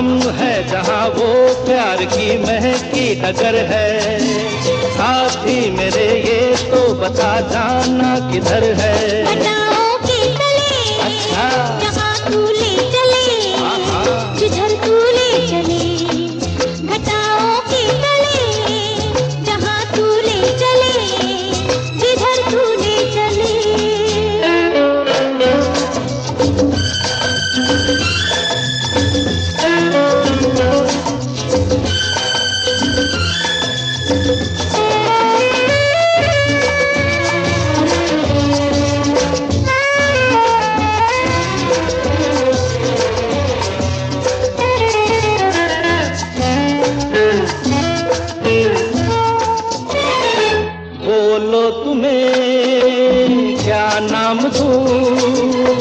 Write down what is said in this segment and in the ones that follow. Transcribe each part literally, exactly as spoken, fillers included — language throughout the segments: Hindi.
हम है जहाँ वो प्यार की महकी डगर है। साथी मेरे ये तो बता जाना किधर है। घटाओं के तले अच्छा जहाँ तू ले चले, जिधर तू ले चले। घटाओं के तले जहाँ तू ले चले, जिधर तू ले चले। बोलो तुम्हें क्या नाम दूं,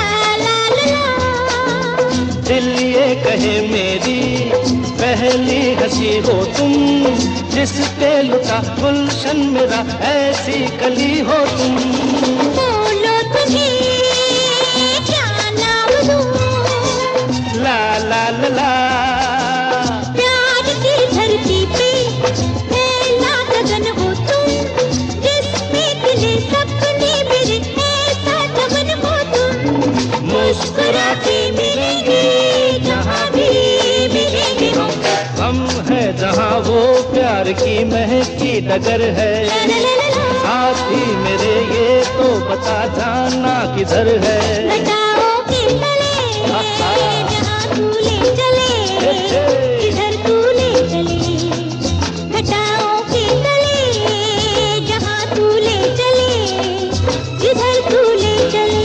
दिल ये कहे मेरी पहली हंसी हो तुम। जिस पे लुटा गुलशन मेरा ऐसी कली हो तुम। बोलो तुम्हें क्या नाम दूं, ला ला ला ला प्यार की धरती पे फैला गगन हो तुम। जिसमें खिले सपने मेरे ऐसा गगन हो तुम। मुस्कुराते मिलेंगे जहाँ भी मिलेंगे हम। हम है जहाँ वो प्यार की महकी डगर है। साथी मेरे ये तो बता जाना किधर है। घटाओं के तले जहाँ तू ले चले, जिधर तू ले चले। घटाओं के तले जहाँ तू ले चले, जिधर तू ले चले।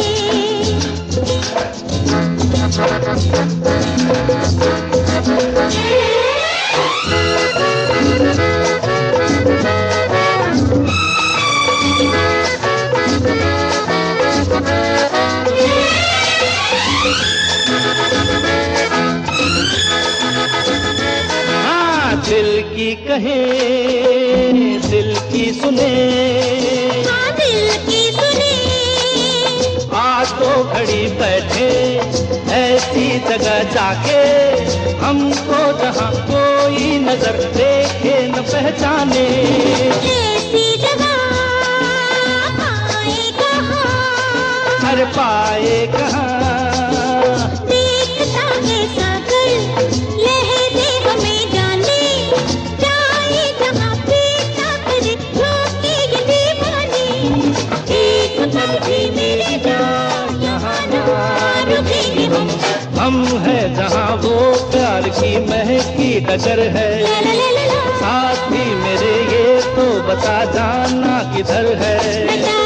हाँ दिल की कहे दिल की सुने, हाँ दिल की सुने। आ तो घड़ी बैठे ऐसी जगह जाके, हमको जहाँ कोई नजर देखे न पहचाने। ऐसी जगह पाए कहाँ, हर पाए कहाँ देखता है सागर लहरे हमें जाने। जाए जहाँ पीता करे रोके ये दीवाने। एक पल भी मेरी जान यहाँ ना रुकेंगे हम। हम है जहाँ वो प्यार की महकी डगर है। ला ला ला ला ला। साथी मेरे ये तो बता जाना किधर है। बता